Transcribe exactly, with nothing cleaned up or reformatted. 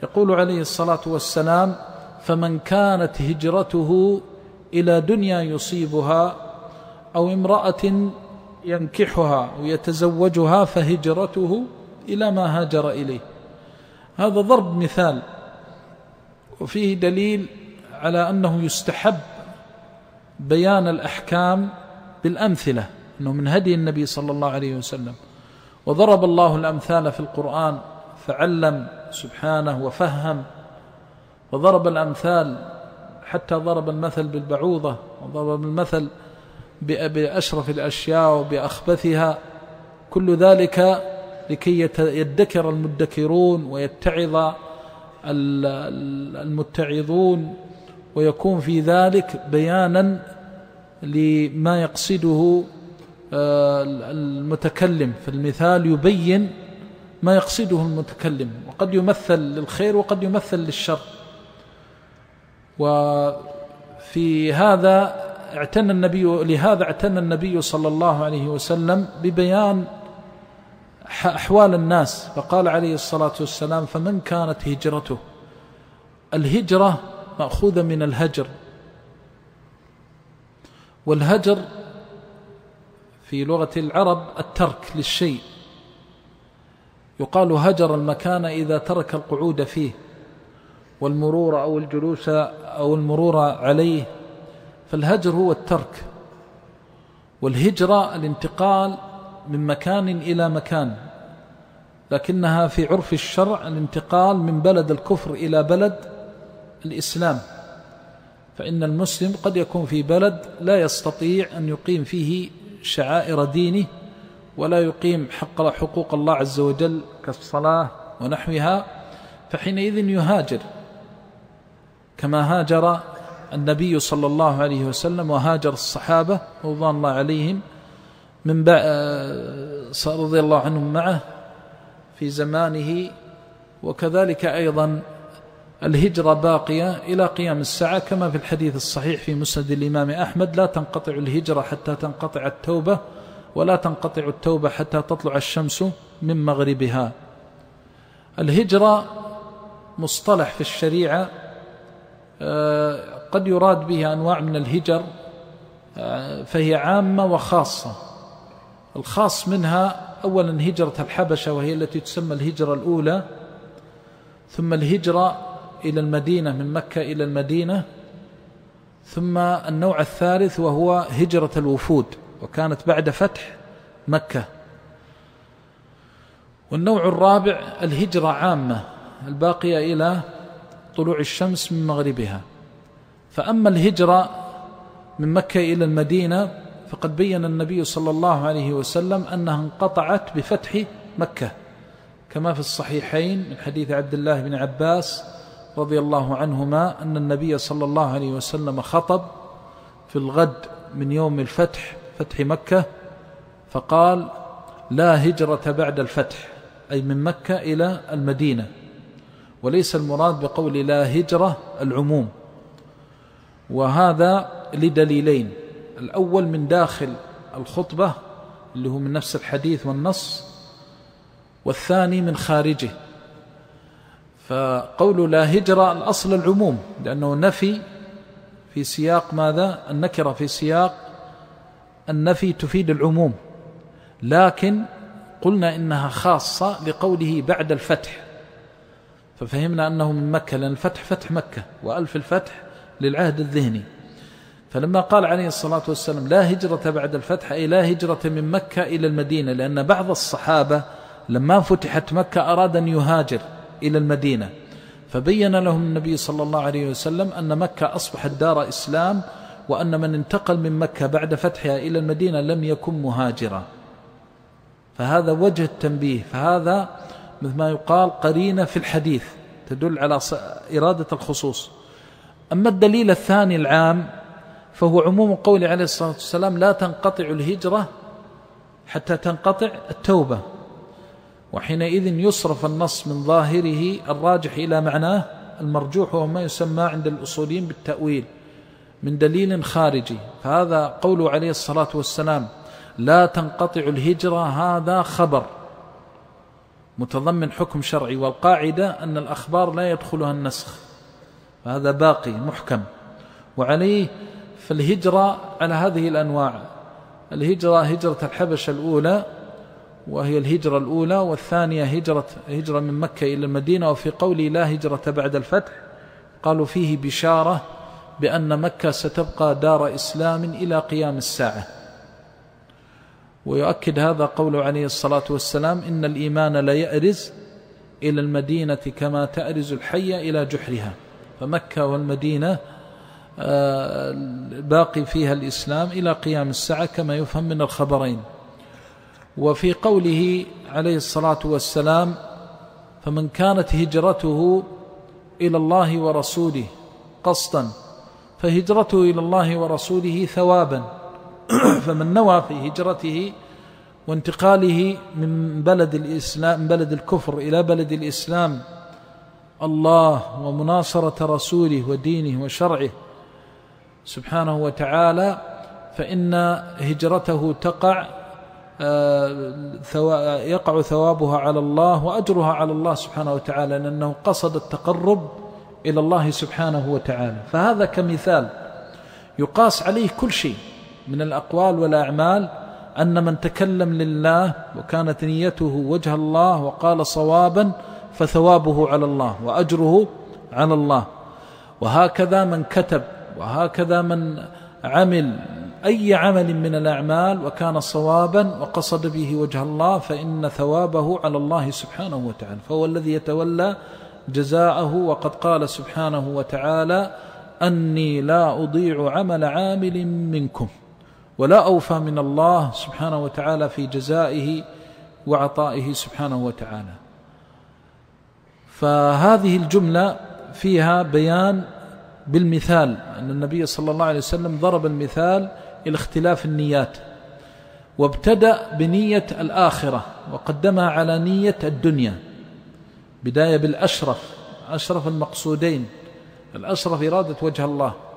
يقول عليه الصلاة والسلام: فمن كانت هجرته إلى دنيا يصيبها أو امرأة ينكحها ويتزوجها فهجرته إلى ما هاجر إليه. هذا ضرب مثال، وفيه دليل على أنه يستحب بيان الأحكام بالأمثلة، أنه من هدي النبي صلى الله عليه وسلم. وضرب الله الأمثال في القرآن فعلم سبحانه وفهم، وضرب الأمثال حتى ضرب المثل بالبعوضة، وضرب المثل بأشرف الأشياء وبأخبثها، كل ذلك لكي يدكر المدكرون ويتعظ المتعظون، ويكون في ذلك بيانا لما يقصده المتكلم. فالمثال يبين ما يقصده المتكلم، وقد يمثل للخير وقد يمثل للشر. وفي هذا اعتنى النبي لهذا اعتنى النبي صلى الله عليه وسلم ببيان أحوال الناس، فقال عليه الصلاة والسلام: فمن كانت هجرته. الهجرة مأخوذة من الهجر، والهجر في لغة العرب الترك للشيء. يقال هجر المكان إذا ترك القعود فيه والمرور أو الجلوس أو المرور عليه، فالهجر هو الترك، والهجرة الانتقال من مكان إلى مكان، لكنها في عرف الشرع الانتقال من بلد الكفر إلى بلد الإسلام. فإن المسلم قد يكون في بلد لا يستطيع أن يقيم فيه شعائر دينه، ولا يقيم حق حقوق الله عز وجل كالصلاة ونحوها، فحينئذ يهاجر، كما هاجر النبي صلى الله عليه وسلم وهاجر الصحابة رضوان الله عليهم من رضي الله عنهم معه في زمانه. وكذلك أيضا الهجرة باقية إلى قيام الساعة، كما في الحديث الصحيح في مسند الإمام أحمد: لا تنقطع الهجرة حتى تنقطع التوبة، ولا تنقطع التوبة حتى تطلع الشمس من مغربها. الهجرة مصطلح في الشريعة قد يراد به أنواع من الهجر، فهي عامة وخاصة. الخاص منها أولا هجرة الحبشة، وهي التي تسمى الهجرة الأولى، ثم الهجرة إلى المدينة من مكة إلى المدينة، ثم النوع الثالث وهو هجرة الوفود، وكانت بعد فتح مكة. والنوع الرابع الهجرة عامة الباقية إلى طلوع الشمس من مغربها. فأما الهجرة من مكة إلى المدينة فقد بين النبي صلى الله عليه وسلم أنها انقطعت بفتح مكة، كما في الصحيحين من حديث عبد الله بن عباس رضي الله عنهما أن النبي صلى الله عليه وسلم خطب في الغد من يوم الفتح، فتح مكة، فقال: لا هجرة بعد الفتح، أي من مكة إلى المدينة، وليس المراد بقول لا هجرة العموم. وهذا لدليلين: الأول من داخل الخطبة اللي هو من نفس الحديث والنص، والثاني من خارجه. فقول لا هجرة الأصل العموم، لأنه نفي في سياق ماذا؟ النكرة في سياق النفي تفيد العموم، لكن قلنا إنها خاصة لقوله بعد الفتح، ففهمنا أنه من مكة، لأن الفتح فتح مكة، وألف الفتح للعهد الذهني. فلما قال عليه الصلاة والسلام لا هجرة بعد الفتح، أي لا هجرة من مكة إلى المدينة، لأن بعض الصحابة لما فتحت مكة أراد أن يهاجر إلى المدينة، فبين لهم النبي صلى الله عليه وسلم أن مكة أصبحت دار إسلام، وأن من انتقل من مكة بعد فتحها إلى المدينة لم يكن مهاجرا. فهذا وجه التنبيه، فهذا مثل ما يقال قرينة في الحديث تدل على إرادة الخصوص. أما الدليل الثاني العام فهو عموم قول عليه الصلاة والسلام: لا تنقطع الهجرة حتى تنقطع التوبة. وحينئذ يصرف النص من ظاهره الراجح إلى معناه المرجوح، وهو ما يسمى عند الأصوليين بالتأويل من دليل خارجي. فهذا قوله عليه الصلاة والسلام لا تنقطع الهجرة، هذا خبر، متضمن حكم شرعي، والقاعدة أن الأخبار لا يدخلها النسخ، فهذا باقي محكم. وعليه فالهجرة على هذه الأنواع: الهجرة هجرة الحبشة الأولى وهي الهجرة الأولى، والثانية هجرة هجرة من مكة إلى المدينة. وفي قولي لا هجرة بعد الفتح قالوا فيه بشارة بأن مكة ستبقى دار إسلام إلى قيام الساعة. ويؤكد هذا قوله عليه الصلاة والسلام: إن الإيمان لا يأرز إلى المدينة كما تأرز الحية إلى جحرها. فمكة والمدينة باقي فيها الإسلام إلى قيام الساعة كما يفهم من الخبرين. وفي قوله عليه الصلاة والسلام: فمن كانت هجرته إلى الله ورسوله قصدا فهجرته إلى الله ورسوله ثوابا. فمن نوى في هجرته وانتقاله من بلد الإسلام من بلد الكفر إلى بلد الإسلام الله ومناصرة رسوله ودينه وشرعه سبحانه وتعالى، فإن هجرته تقع يقع ثوابها على الله وأجرها على الله سبحانه وتعالى، لأنه قصد التقرب إلى الله سبحانه وتعالى. فهذا كمثال يقاس عليه كل شيء من الأقوال والأعمال، أن من تكلم لله وكانت نيته وجه الله وقال صوابا فثوابه على الله وأجره على الله. وهكذا من كتب، وهكذا من عمل أي عمل من الأعمال وكان صوابا وقصد به وجه الله فإن ثوابه على الله سبحانه وتعالى، فهو الذي يتولى جزاءه. وقد قال سبحانه وتعالى: أني لا أضيع عمل عامل منكم، ولا أوفى من الله سبحانه وتعالى في جزائه وعطائه سبحانه وتعالى. فهذه الجملة فيها بيان بالمثال أن النبي صلى الله عليه وسلم ضرب المثال إلى اختلاف النيات، وابتدأ بنية الآخرة وقدمها على نية الدنيا، بداية بالأشرف، أشرف المقصودين، الأشرف إرادة وجه الله،